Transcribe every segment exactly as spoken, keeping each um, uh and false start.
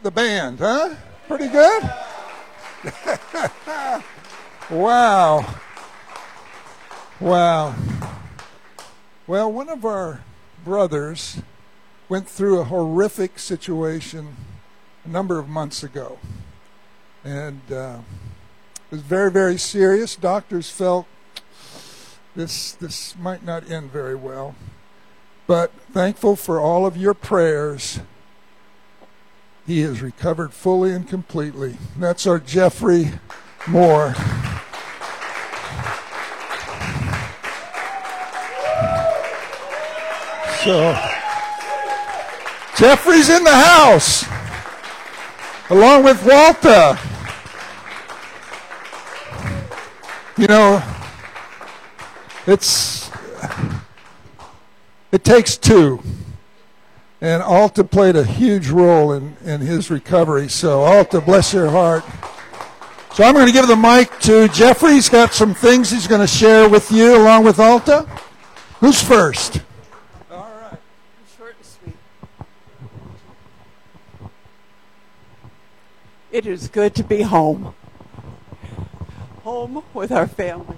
the band, huh? Pretty good? Wow. Wow. Well, one of our brothers went through a horrific situation a number of months ago. And uh, it was very, very serious. Doctors felt this this might not end very well. But thankful for all of your prayers, he has recovered fully and completely. That's our Jeffrey Moore. So, Jeffrey's in the house, along with Walter. You know, it's it takes two, and Alta played a huge role in, in his recovery. So, Alta, bless your heart. So I'm going to give the mic to Jeffrey. He's got some things he's going to share with you along with Alta. Who's first? It is good to be home. Home with our family.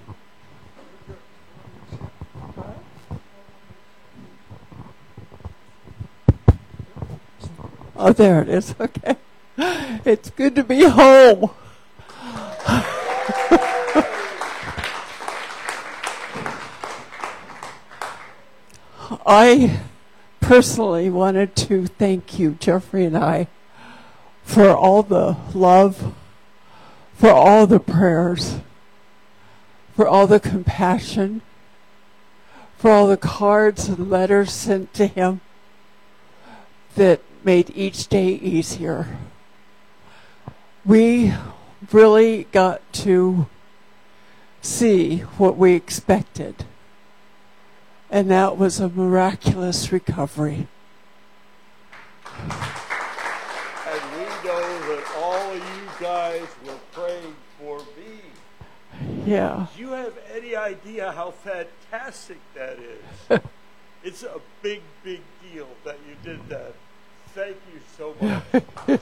Oh, there it is. Okay. It's good to be home. I personally wanted to thank you, Jeffrey and I, for all the love, for all the prayers, for all the compassion, for all the cards and letters sent to him that made each day easier. We really got to see what we expected, and that was a miraculous recovery. Guys were praying for me. Yeah. Do you have any idea how fantastic that is? It's a big, big deal that you did that. Thank you so much.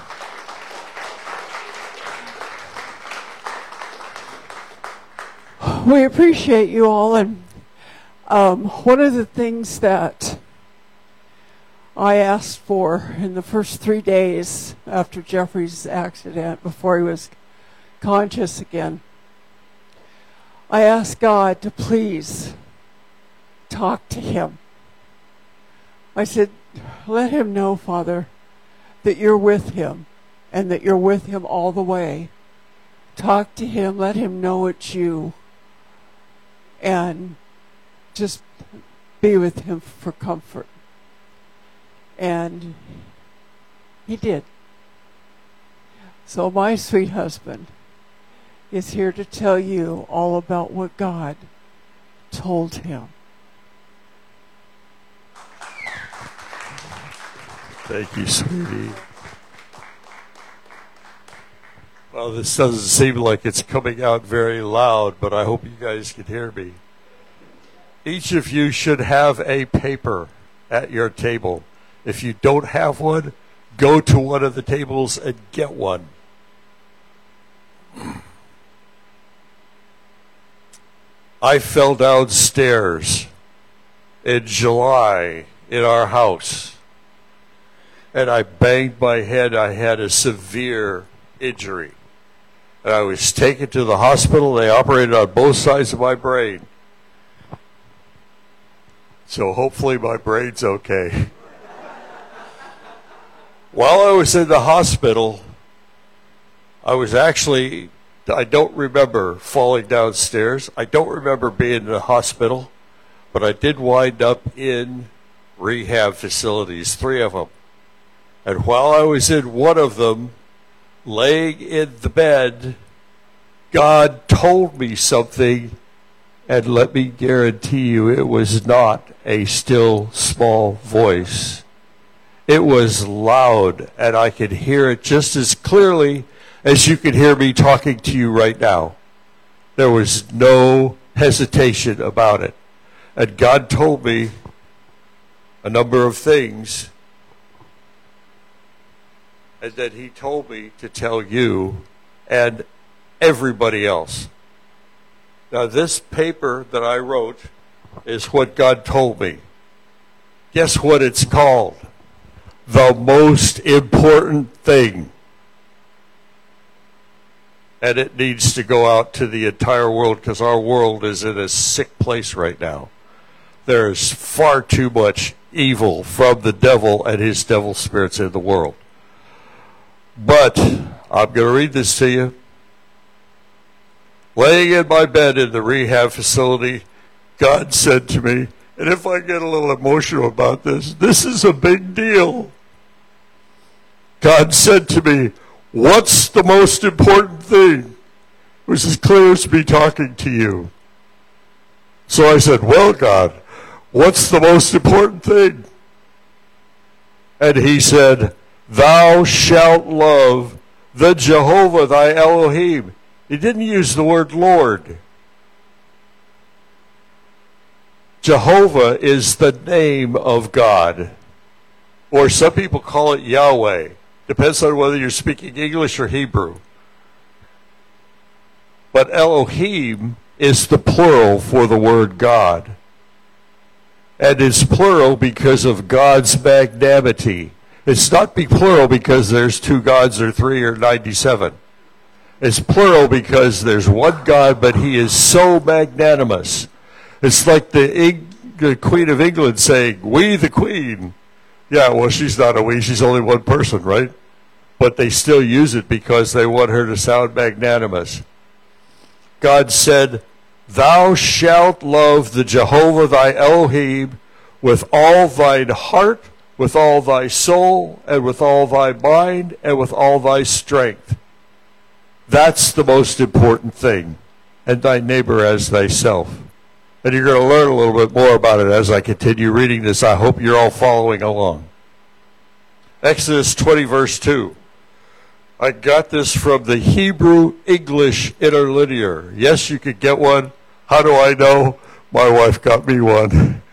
We appreciate you all, and um, one of the things that I asked for in the first three days after Jeffrey's accident, before he was conscious again, I asked God to please talk to him. I said, let him know, Father, that you're with him and that you're with him all the way. Talk to him, let him know it's you, and just be with him for comfort. And he did. So my sweet husband is here to tell you all about what God told him. Thank you, sweetie. Well, this doesn't seem like it's coming out very loud, but I hope you guys can hear me. Each of you should have a paper at your table. If you don't have one, go to one of the tables and get one. I fell downstairs in July in our house, and I banged my head. I had a severe injury, and I was taken to the hospital. They operated on both sides of my brain, so hopefully my brain's okay. While I was in the hospital, I was actually, I don't remember falling downstairs. I don't remember being in the hospital, but I did wind up in rehab facilities, three of them. And while I was in one of them, laying in the bed, God told me something, and let me guarantee you it was not a still, small voice. It was loud, and I could hear it just as clearly as you can hear me talking to you right now. There was no hesitation about it. And God told me a number of things and that he told me to tell you and everybody else. Now, this paper that I wrote is what God told me. Guess what it's called? The most important thing. And it needs to go out to the entire world because our world is in a sick place right now. There's far too much evil from the devil and his devil spirits in the world. But I'm going to read this to you. Laying in my bed in the rehab facility, God said to me, and if I get a little emotional about this, this is a big deal. God said to me, what's the most important thing? It was as clear as me talking to you. So I said, well, God, what's the most important thing? And he said, thou shalt love the Jehovah thy Elohim. He didn't use the word Lord. Jehovah is the name of God. Or some people call it Yahweh. Depends on whether you're speaking English or Hebrew. But Elohim is the plural for the word God. And it's plural because of God's magnanimity. It's not be plural because there's two gods or three or ninety-seven. It's plural because there's one God, but he is so magnanimous. It's like the, Eng- the Queen of England saying, we the Queen. Yeah, well, she's not a we, she's only one person, right? But they still use it because they want her to sound magnanimous. God said, thou shalt love the Jehovah thy Elohim with all thine heart, with all thy soul, and with all thy mind, and with all thy strength. That's the most important thing. And thy neighbor as thyself. And you're going to learn a little bit more about it as I continue reading this. I hope you're all following along. Exodus twenty, verse two. I got this from the Hebrew English Interlinear. Yes, you could get one. How do I know? My wife got me one.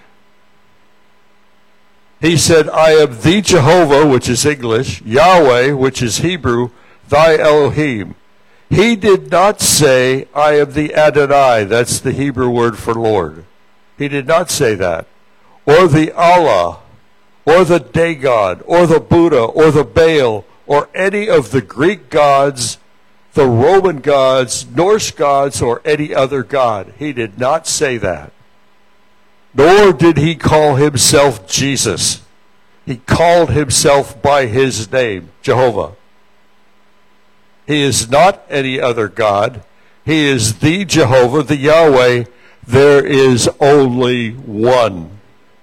He said, I am the Jehovah, which is English, Yahweh, which is Hebrew, thy Elohim. He did not say, I am the Adonai. That's the Hebrew word for Lord. He did not say that. Or the Allah, or the Dagon, or the Buddha, or the Baal, or any of the Greek gods, the Roman gods, Norse gods, or any other god. He did not say that. Nor did he call himself Jesus. He called himself by his name, Jehovah. He is not any other God. He is the Jehovah, the Yahweh. There is only one.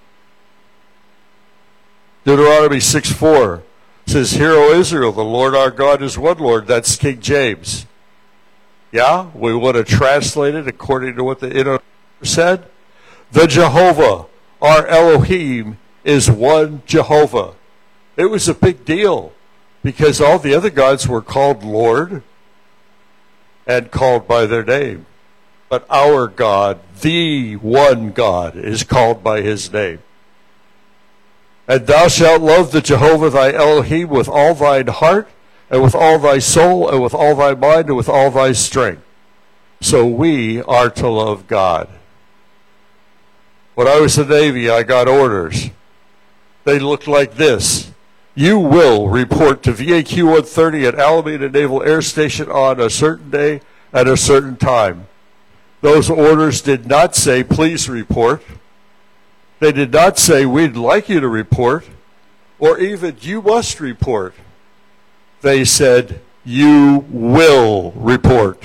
Deuteronomy six four says, Hear, O Israel, the Lord our God is one Lord. That's King James. Yeah, we want to translate it according to what the Interlinear said. The Jehovah, our Elohim, is one Jehovah. It was a big deal because all the other gods were called Lord and called by their name. But our God, the one God, is called by his name. And thou shalt love the Jehovah thy Elohim with all thine heart, and with all thy soul, and with all thy mind, and with all thy strength. So we are to love God. When I was in the Navy, I got orders. They looked like this. You will report to V A Q one thirty at Alameda Naval Air Station on a certain day at a certain time. Those orders did not say, please report. They did not say, we'd like you to report, or even, you must report. They said, you will report.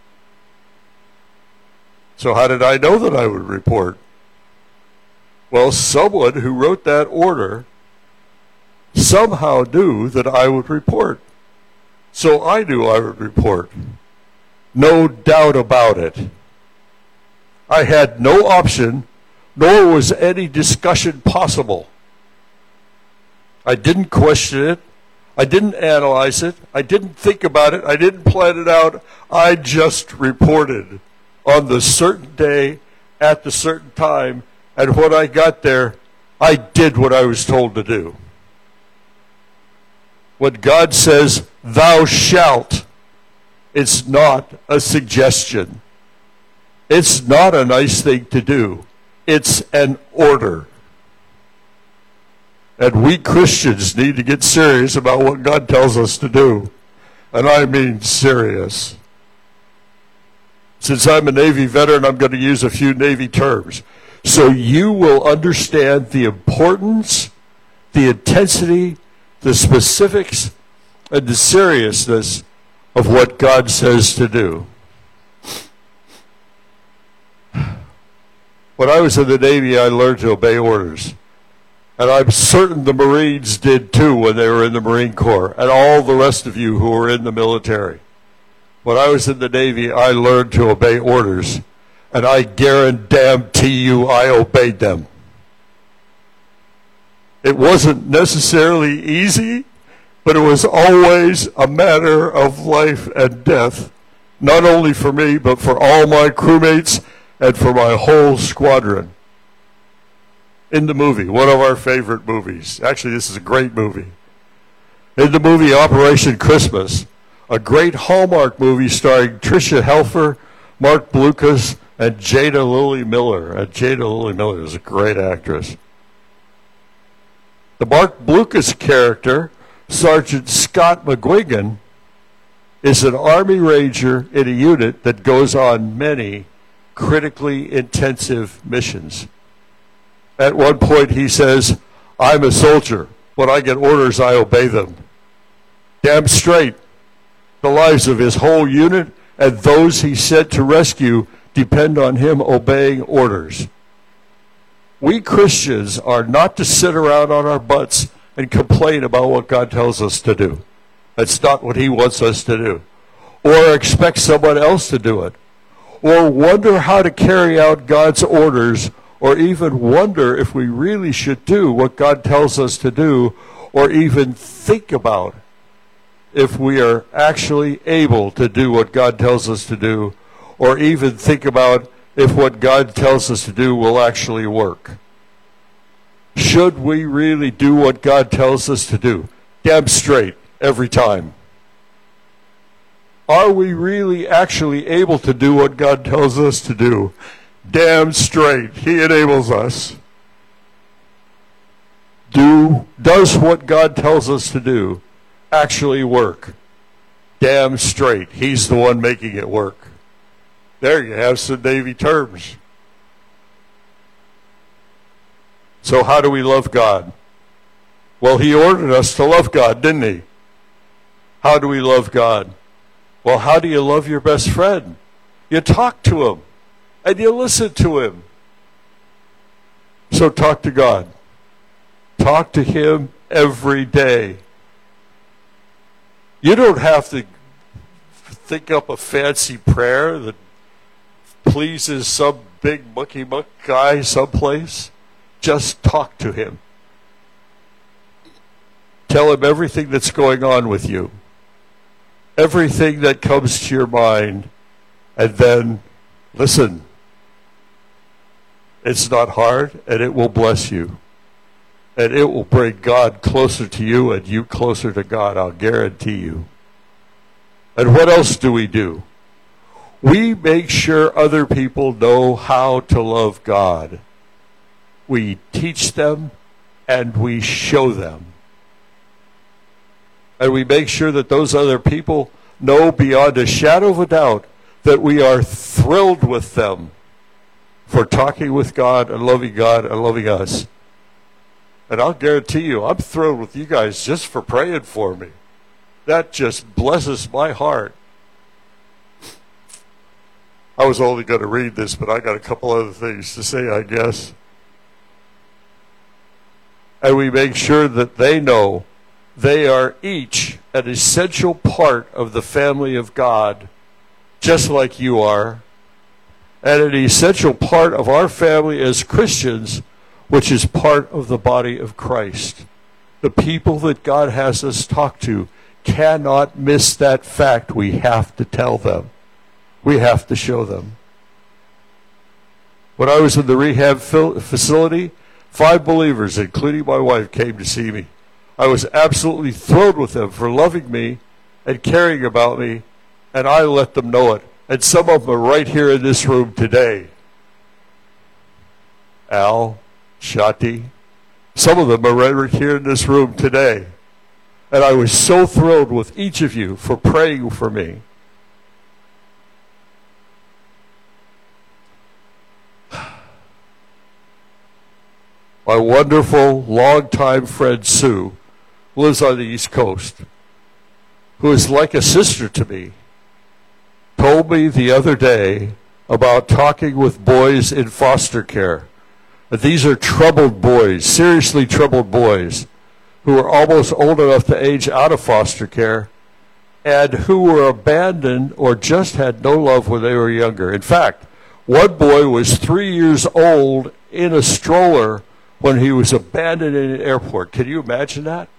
So how did I know that I would report? Well, someone who wrote that order somehow knew that I would report. So I knew I would report. No doubt about it. I had no option, nor was any discussion possible. I didn't question it. I didn't analyze it. I didn't think about it. I didn't plan it out. I just reported on the certain day at the certain time. And when I got there, I did what I was told to do. When God says, thou shalt, it's not a suggestion. It's not a nice thing to do. It's an order. And we Christians need to get serious about what God tells us to do. And I mean serious. Since I'm a Navy veteran, I'm going to use a few Navy terms. So you will understand the importance, the intensity, the specifics, and the seriousness of what God says to do. When I was in the Navy, I learned to obey orders. And I'm certain the Marines did too when they were in the Marine Corps, and all the rest of you who were in the military. When I was in the Navy, I learned to obey orders, and I guarantee you I obeyed them. It wasn't necessarily easy, but it was always a matter of life and death, not only for me, but for all my crewmates and for my whole squadron. In the movie, one of our favorite movies. Actually, this is a great movie. In the movie Operation Christmas, a great Hallmark movie starring Tricia Helfer, Mark Blucas, and Jada Lily Miller. And Jada Lily Miller is a great actress. The Mark Blucas character, Sergeant Scott McGuigan, is an Army Ranger in a unit that goes on many critically intensive missions. At one point he says, I'm a soldier. When I get orders, I obey them. Damn straight. The lives of his whole unit and those he sent to rescue depend on him obeying orders. We Christians are not to sit around on our butts and complain about what God tells us to do. That's not what he wants us to do. Or expect someone else to do it. Or wonder how to carry out God's orders, or even wonder if we really should do what God tells us to do, or even think about if we are actually able to do what God tells us to do, or even think about if what God tells us to do will actually work. Should we really do what God tells us to do? Damn straight, every time. Are we really actually able to do what God tells us to do? Damn straight, he enables us. Do, does what God tells us to do actually work? Damn straight, he's the one making it work. There you have some Navy terms. So how do we love God? Well, he ordered us to love God, didn't he? How do we love God? Well, how do you love your best friend? You talk to him, and you listen to him. So talk to God. Talk to him every day. You don't have to think up a fancy prayer that pleases some big mucky muck guy someplace. Just talk to him. Tell him everything that's going on with you. Everything that comes to your mind. And then listen. It's not hard, and it will bless you. And it will bring God closer to you and you closer to God, I'll guarantee you. And what else do we do? We make sure other people know how to love God. We teach them and we show them. And we make sure that those other people know beyond a shadow of a doubt that we are thrilled with them for talking with God and loving God and loving us. And I'll guarantee you, I'm thrilled with you guys just for praying for me. That just blesses my heart. I was only going to read this, but I got a couple other things to say, I guess. And we make sure that they know they are each an essential part of the family of God, just like you are, and an essential part of our family as Christians, which is part of the body of Christ. The people that God has us talk to cannot miss that fact. We have to tell them. We have to show them. When I was in the rehab facility, five believers, including my wife, came to see me. I was absolutely thrilled with them for loving me and caring about me, and I let them know it. And some of them are right here in this room today. Al, Shati, some of them are right here in this room today. And I was so thrilled with each of you for praying for me. My wonderful, longtime friend Sue lives on the East Coast, who is like a sister to me, told me the other day about talking with boys in foster care. That these are troubled boys, seriously troubled boys, who are almost old enough to age out of foster care, and who were abandoned or just had no love when they were younger. In fact, one boy was three years old in a stroller when he was abandoned in an airport. Can you imagine that?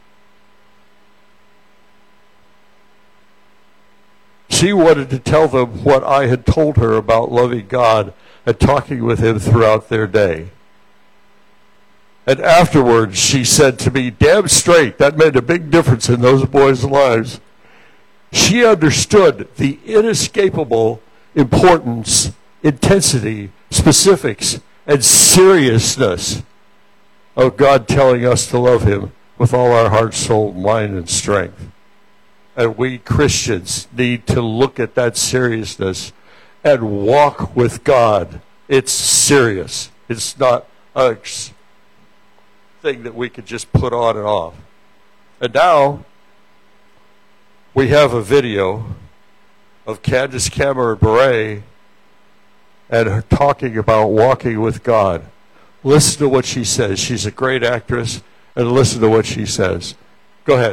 She wanted to tell them what I had told her about loving God and talking with him throughout their day. And afterwards, she said to me, damn straight, that made a big difference in those boys' lives. She understood the inescapable importance, intensity, specifics, and seriousness of God telling us to love him with all our heart, soul, mind, and strength. And we Christians need to look at that seriousness and walk with God. It's serious. It's not a thing that we could just put on and off. And now we have a video of Candace Cameron Bure and her talking about walking with God. Listen to what she says. She's a great actress, and listen to what she says. Go ahead.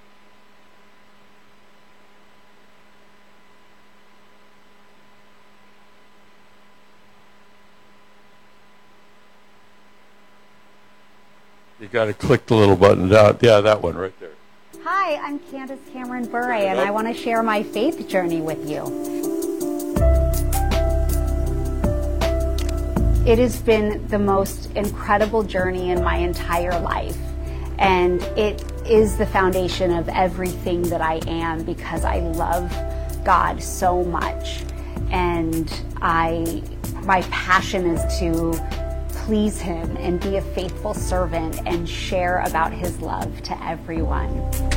You got to click the little button down. Yeah, that one right there. Hi, I'm Candace Cameron Bure, and I want to share my faith journey with you. It has been the most incredible journey in my entire life, and it is the foundation of everything that I am because I love God so much, and I, my passion is to please him and be a faithful servant and share about his love to everyone.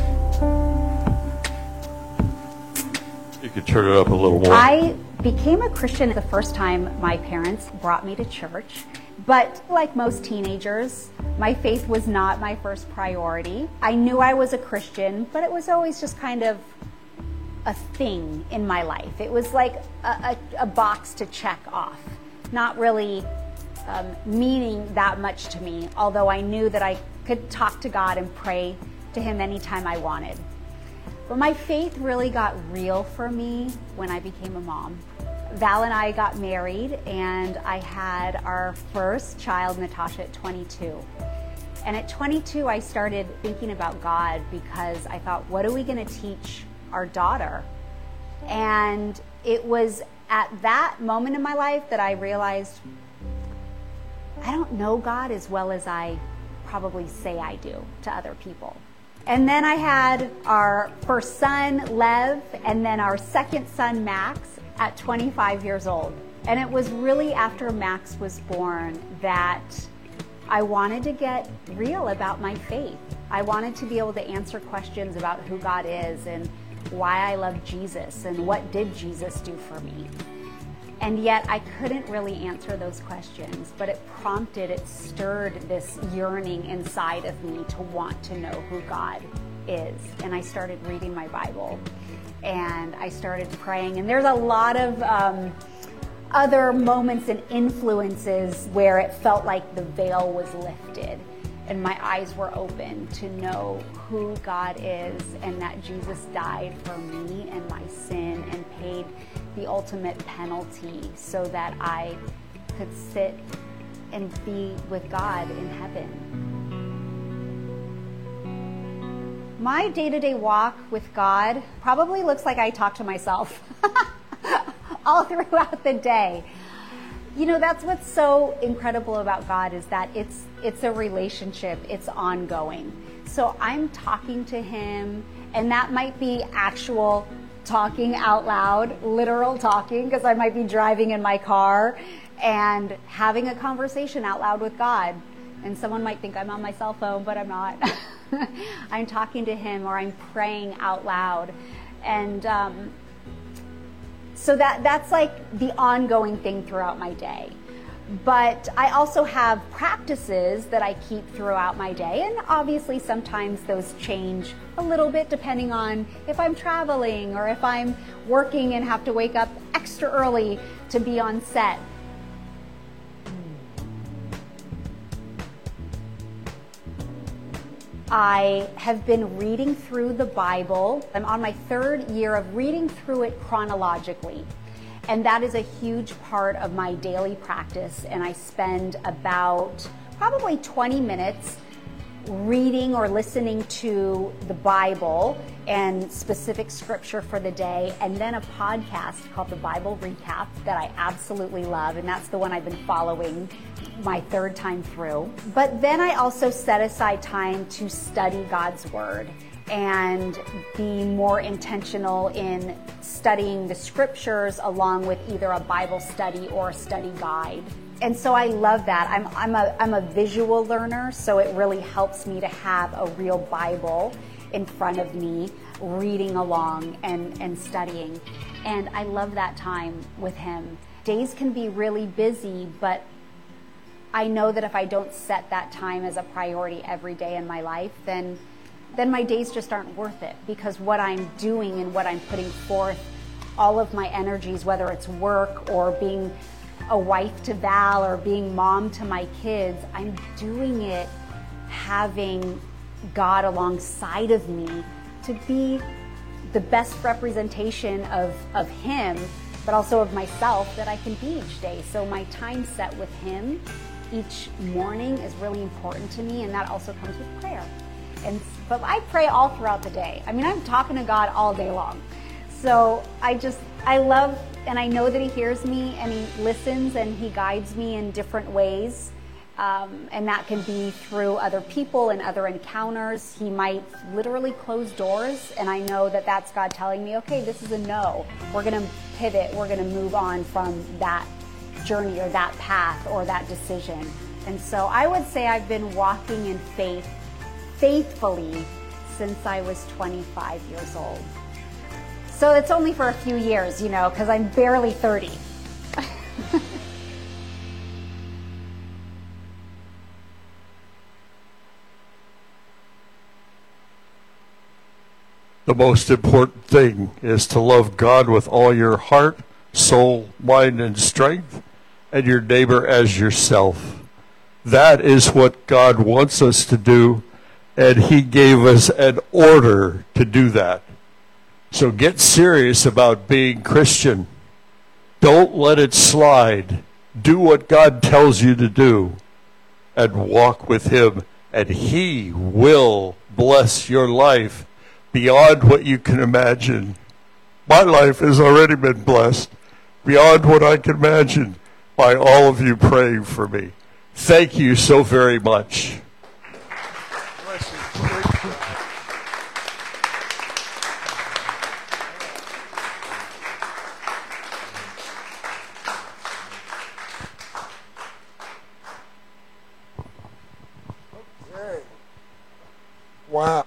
You could turn it up a little more. I became a Christian the first time my parents brought me to church, but like most teenagers, my faith was not my first priority. I knew I was a Christian, but it was always just kind of a thing in my life. It was like a, a, a box to check off, not really Um, meaning that much to me, although I knew that I could talk to God and pray to him anytime I wanted. But my faith really got real for me when I became a mom. Val and I got married, and I had our first child, Natasha, at twenty-two. And at twenty-two, I started thinking about God because I thought, what are we going to teach our daughter? And it was at that moment in my life that I realized I don't know God as well as I probably say I do to other people. And then I had our first son, Lev, and then our second son, Max, at twenty-five years old. And it was really after Max was born that I wanted to get real about my faith. I wanted to be able to answer questions about who God is and why I love Jesus and what did Jesus do for me. And yet I couldn't really answer those questions, but it prompted, it stirred this yearning inside of me to want to know who God is. And I started reading my Bible, and I started praying. And there's a lot of um, other moments and influences where it felt like the veil was lifted and my eyes were open to know who God is and that Jesus died for me and my sin and paid the ultimate penalty so that I could sit and be with God in heaven. My day-to-day walk with God probably looks like I talk to myself all throughout the day. You know, that's what's so incredible about God is that it's it's a relationship, it's ongoing. So I'm talking to him, and that might be actual talking out loud, literal talking, because I might be driving in my car and having a conversation out loud with God. And someone might think I'm on my cell phone, but I'm not. I'm talking to him, or I'm praying out loud. And um, so that that's like the ongoing thing throughout my day. But I also have practices that I keep throughout my day, and obviously sometimes those change a little bit depending on if I'm traveling or if I'm working and have to wake up extra early to be on set. I have been reading through the Bible. I'm on my third year of reading through it chronologically. And that is a huge part of my daily practice. And I spend about probably twenty minutes reading or listening to the Bible and specific scripture for the day, and then a podcast called The Bible Recap that I absolutely love. And that's the one I've been following my third time through. But then I also set aside time to study God's Word and be more intentional in studying the scriptures along with either a Bible study or a study guide. And so I love that. I'm, I'm, a, I'm a visual learner, so it really helps me to have a real Bible in front of me, reading along and, and studying. And I love that time with him. Days can be really busy, but I know that if I don't set that time as a priority every day in my life, then then my days just aren't worth it, because what I'm doing and what I'm putting forth, all of my energies, whether it's work or being a wife to Val or being mom to my kids, I'm doing it having God alongside of me to be the best representation of, of him, but also of myself that I can be each day. So my time set with him each morning is really important to me, and that also comes with prayer. And but I pray all throughout the day. I mean, I'm talking to God all day long. So I just, I love, and I know that he hears me and he listens and he guides me in different ways. Um, and that can be through other people and other encounters. He might literally close doors, and I know that that's God telling me, okay, this is a no. We're going to pivot. We're going to move on from that journey or that path or that decision. And so I would say I've been walking in faith faithfully since I was twenty-five years old. So it's only for a few years, you know, because I'm barely thirty. The most important thing is to love God with all your heart, soul, mind, and strength, and your neighbor as yourself. That is what God wants us to do, and he gave us an order to do that. So get serious about being Christian. Don't let it slide. Do what God tells you to do and walk with him, and he will bless your life beyond what you can imagine. My life has already been blessed beyond what I can imagine by all of you praying for me. Thank you so very much. Okay. Wow.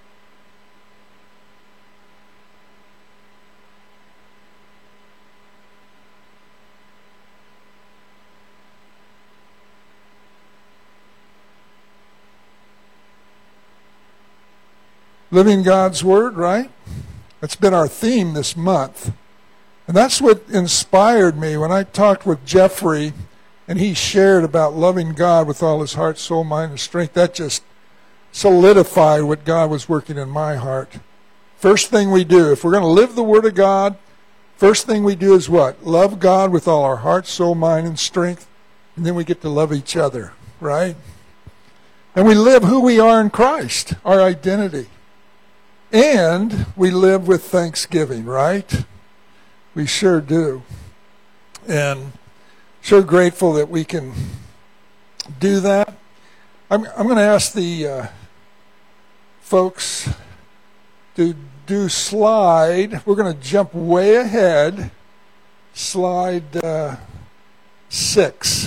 Living God's Word, right? That's been our theme this month. And that's what inspired me when I talked with Jeffrey and he shared about loving God with all his heart, soul, mind, and strength. That just solidified what God was working in my heart. First thing we do, if we're going to live the Word of God, first thing we do is what? Love God with all our heart, soul, mind, and strength. And then we get to love each other, right? And we live who we are in Christ, our identity. And we live with thanksgiving, right? We sure do. And sure grateful that we can do that. I'm, I'm going to ask the uh, folks to do slide. We're going to jump way ahead. Slide uh, six.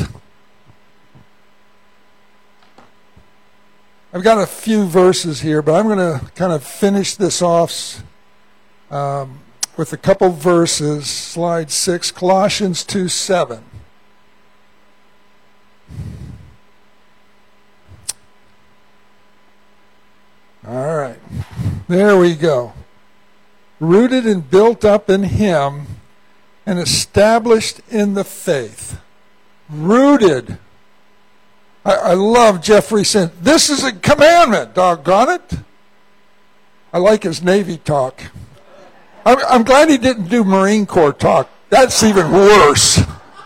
I've got a few verses here, but I'm going to kind of finish this off um, with a couple verses. Slide six, Colossians two seven. All right, there we go. Rooted and built up in Him and established in the faith. Rooted. I, I love Jeffrey saying, this is a commandment, doggone it. I like his Navy talk. I'm, I'm glad he didn't do Marine Corps talk. That's even worse.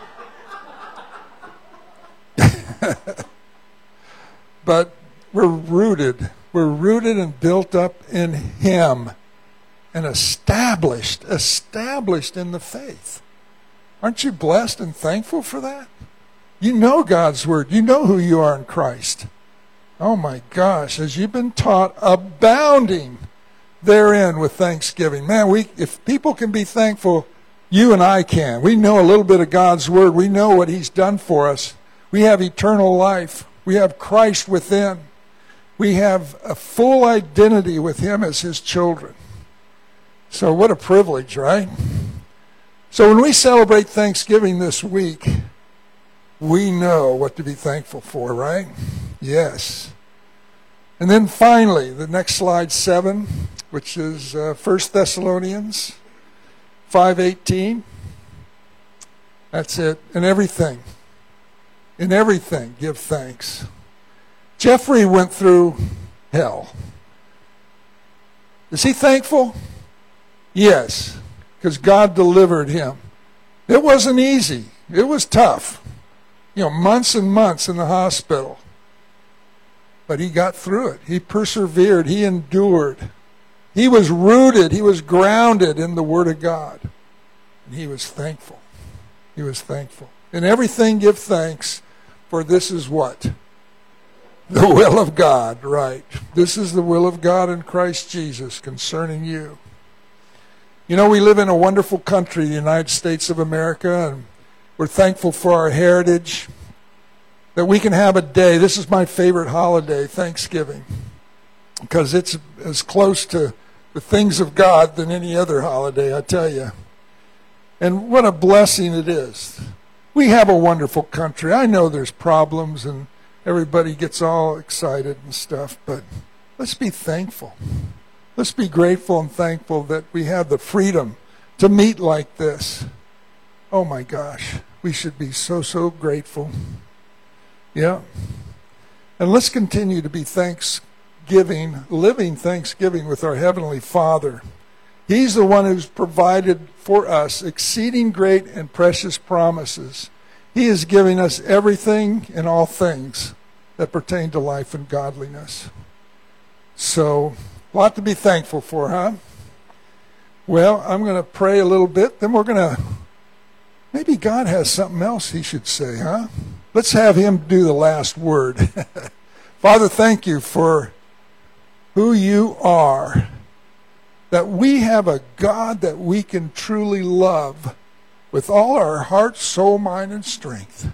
But we're rooted. We're rooted and built up in Him and established, established in the faith. Aren't you blessed and thankful for that? You know God's Word. You know who you are in Christ. Oh my gosh, as you've been taught, abounding therein with thanksgiving. Man, we if people can be thankful, you and I can. We know a little bit of God's Word. We know what He's done for us. We have eternal life. We have Christ within. We have a full identity with Him as His children. So what a privilege, right? So when we celebrate Thanksgiving this week, we know what to be thankful for, right? Yes. And then finally, the next slide, seven, which is uh, First Thessalonians five eighteen. That's it. In everything, in everything, give thanks. Jeffrey went through hell. Is he thankful? Yes, because God delivered him. It wasn't easy. It was tough. You know, months and months in the hospital. But he got through it. He persevered. He endured. He was rooted. He was grounded in the Word of God. And he was thankful. He was thankful. In everything give thanks, for this is what? The will of God, right. This is the will of God in Christ Jesus concerning you. You know, we live in a wonderful country, the United States of America, and we're thankful for our heritage, that we can have a day. This is my favorite holiday, Thanksgiving, because it's as close to the things of God than any other holiday, I tell you. And what a blessing it is. We have a wonderful country. I know there's problems and everybody gets all excited and stuff, but let's be thankful. Let's be grateful and thankful that we have the freedom to meet like this. Oh my gosh, we should be so, so grateful. Yeah. And let's continue to be thanksgiving, living thanksgiving with our Heavenly Father. He's the one who's provided for us exceeding great and precious promises. He is giving us everything and all things that pertain to life and godliness. So, a lot to be thankful for, huh? Well, I'm going to pray a little bit, then we're going to, maybe God has something else He should say, huh? Let's have Him do the last word. Father, thank You for who You are, that we have a God that we can truly love with all our heart, soul, mind, and strength.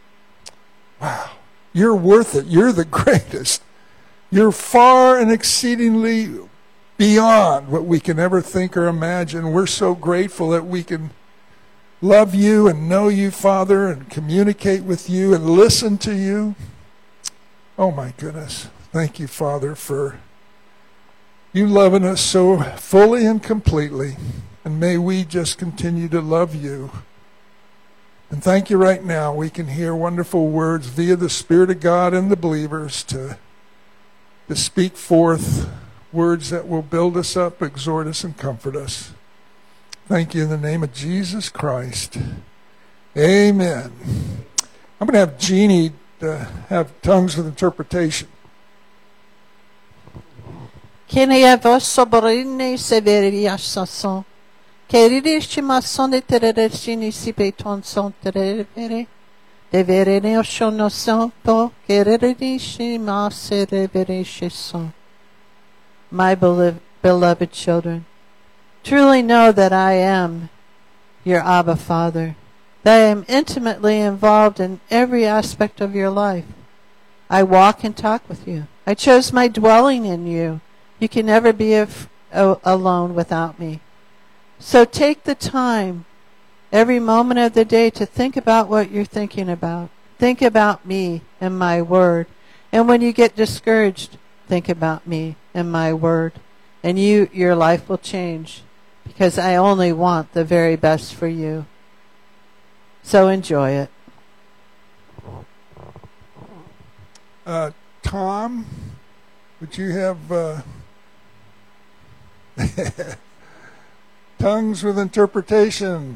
Wow. You're worth it. You're the greatest. You're far and exceedingly beyond what we can ever think or imagine. We're so grateful that we can love You and know You, Father, and communicate with You and listen to You. Oh, my goodness. Thank You, Father, for You loving us so fully and completely. And may we just continue to love You. And thank You right now. We can hear wonderful words via the Spirit of God and the believers to, to speak forth words that will build us up, exhort us, and comfort us. Thank You in the name of Jesus Christ. Amen. I'm going to have Jeannie uh, have tongues with interpretation. Kene vos soborine severi assason. Keririshi masone tererishini si beton son terevere. Devere ne oshono son po keririshi masere vereshe son. my belo- beloved children. Truly know that I am your Abba Father, that I am intimately involved in every aspect of your life. I walk and talk with you. I chose my dwelling in you. You can never be af- a- alone without me. So take the time every moment of the day to think about what you're thinking about. Think about me and my word. And when you get discouraged, think about me and my word. And you, your life will change, because I only want the very best for you. So enjoy it. Uh, Tom, would you have uh, tongues with interpretation?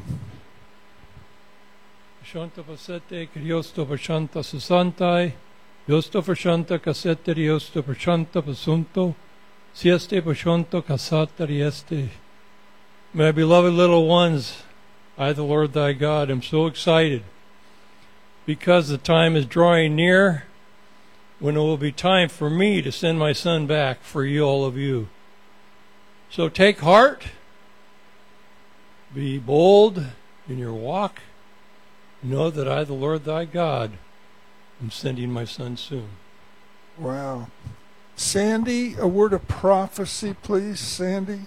Shanta pasete kriosto pashanta susantai, yosto pashanta casete riosto pashanta pasunto, sieste pashanta casata rieste. My beloved little ones, I, the Lord thy God, am so excited because the time is drawing near when it will be time for me to send my son back for you, all of you. So take heart, be bold in your walk. Know that I, the Lord thy God, am sending my son soon. Wow. Sandy, a word of prophecy, please, Sandy.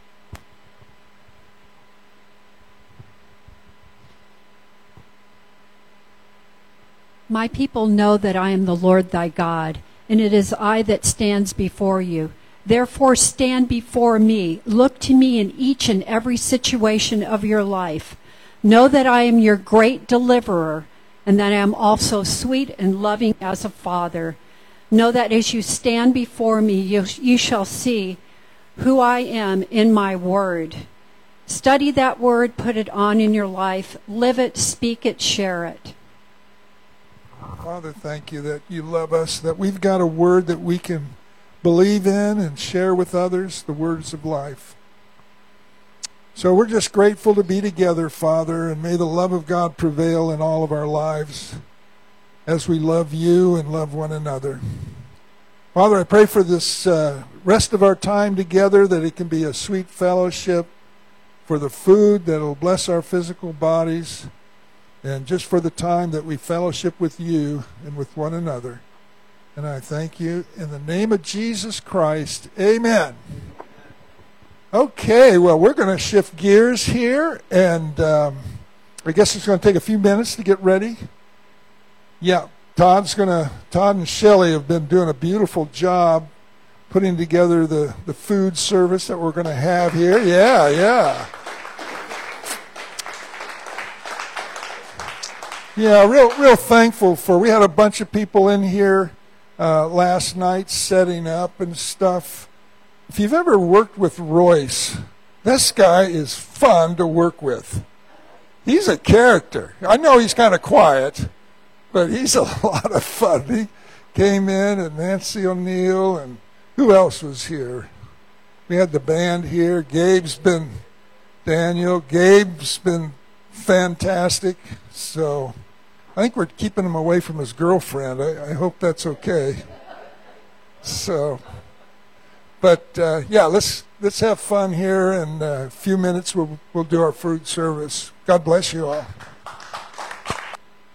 My people know that I am the Lord thy God, and it is I that stands before you. Therefore stand before me. Look to me in each and every situation of your life. Know that I am your great deliverer, and that I am also sweet and loving as a father. Know that as you stand before me, you, you shall see who I am in my word. Study that word, put it on in your life, live it, speak it, share it. Father, thank you that you love us, that we've got a word that we can believe in and share with others, the words of life. So we're just grateful to be together, Father, and may the love of God prevail in all of our lives as we love you and love one another. Father, I pray for this uh, rest of our time together, that it can be a sweet fellowship, for the food that will bless our physical bodies, and just for the time that we fellowship with you and with one another. And I thank you in the name of Jesus Christ. Amen. Okay, well, we're going to shift gears here, and um, I guess it's going to take a few minutes to get ready. Yeah, Todd's going to, Todd and Shelley have been doing a beautiful job putting together the, the food service that we're going to have here. Yeah, yeah. Yeah, real, real thankful for, we had a bunch of people in here uh, last night setting up and stuff. If you've ever worked with Royce, this guy is fun to work with. He's a character. I know he's kind of quiet, but he's a lot of fun. He came in, and Nancy O'Neill, and who else was here? We had the band here. Gabe's been, Daniel, Gabe's been fantastic. So I think we're keeping him away from his girlfriend. I, I hope that's okay. So... But uh, yeah, let's let's have fun here. In a few minutes, we'll we'll do our food service. God bless you all.